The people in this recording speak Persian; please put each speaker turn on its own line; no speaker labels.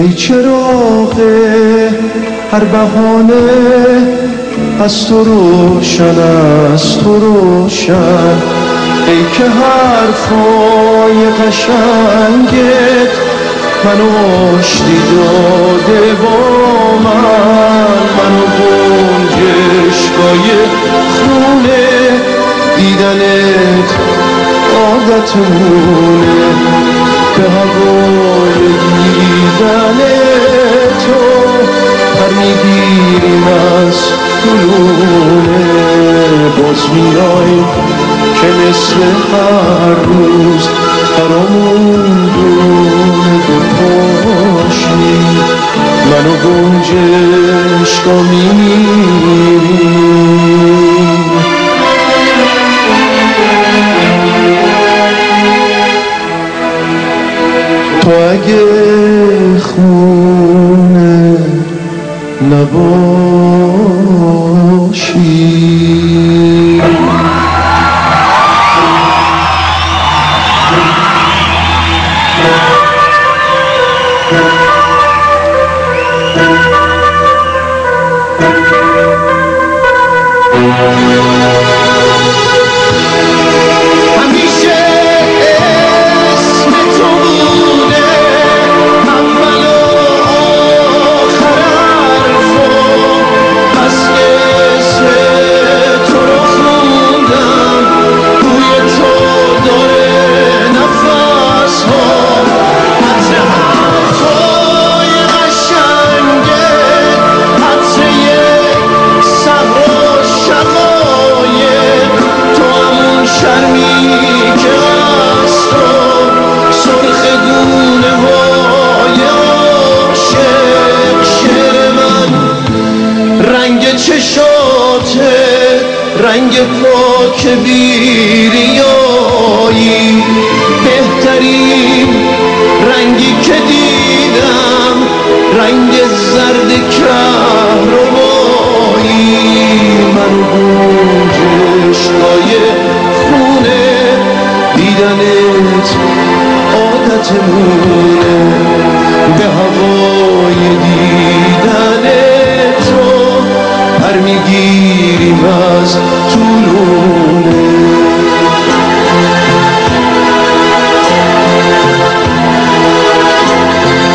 ای چراغ هر بهانه از تو روشن، از تو روشن. ای که حرفای قشنگت منو آشتی داده با منو گنجشگاه خونه دیدنت عادتمونه، به هوای دیدن تو پر میگیریم از گلونه. باز میای که مثل هر روز برامون دونه بپاشی، منو گنجشگاه میمیری. تو اگه خونه نباشی رنگ پاک بیریایی، بهترین رنگی که دیدم رنگ زرد کهربایی. من گنجشگاه خونه دیدنت عادتمونه،